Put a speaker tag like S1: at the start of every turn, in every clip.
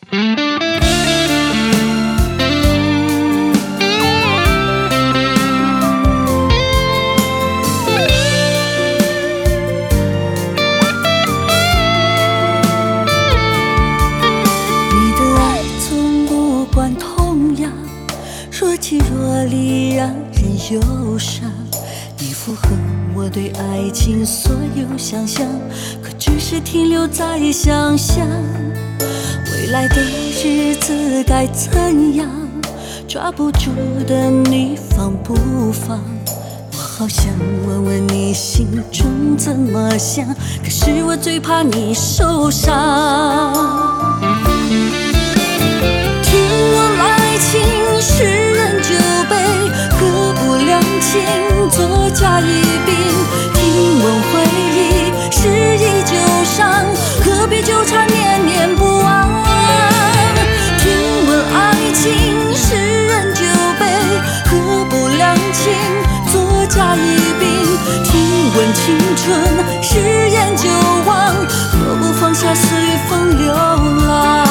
S1: 若即若离，让人忧伤。你符合我对爱情所有想象，可只是停留在想象。未来的日子该怎样？抓不住的你放不放？我好想问问你心中怎么想，可是我最怕你受伤。听闻爱情是人酒杯，喝不两清，作甲一柄。听闻回忆是忆旧伤，何必纠缠念念不忘？听闻爱情是人酒杯，喝不两清，作甲一柄。听闻青春是烟酒忘，何不放下随风流浪？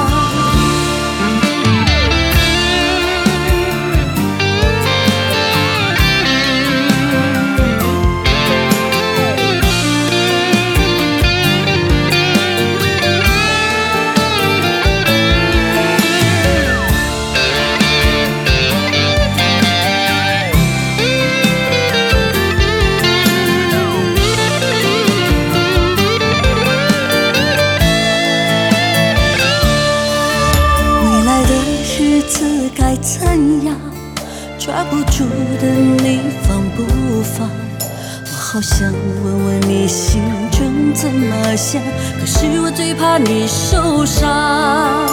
S1: 该怎样？抓不住的你放不放？我好想问问你心中怎么想，可是我最怕你受伤。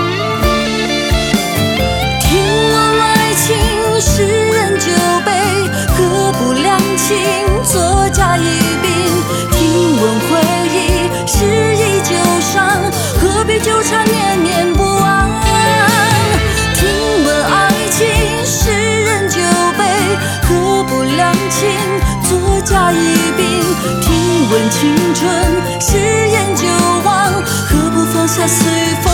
S1: 听闻爱情是人酒杯，喝不两清，作甲一柄。听闻回忆是忆旧伤，何必纠缠念念不忘？作甲一柄，听闻青春是烟酒忘，何不放下随风